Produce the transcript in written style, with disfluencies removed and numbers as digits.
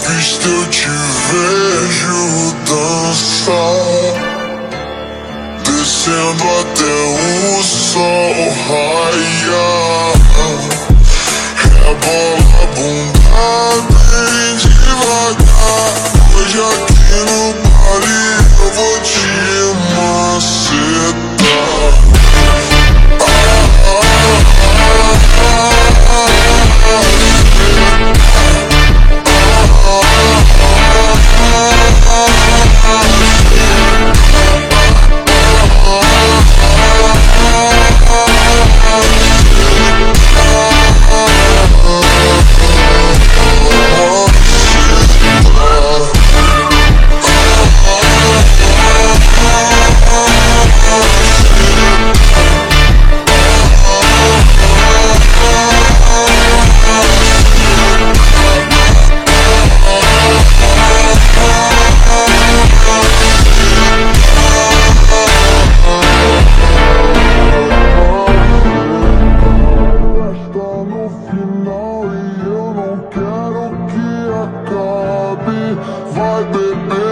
vista eu te vejo dançar, descendo até o sol raiar. Rebola a bunda bem devagar. Hoje aqui no baile eu vou te macetar. Vai beber.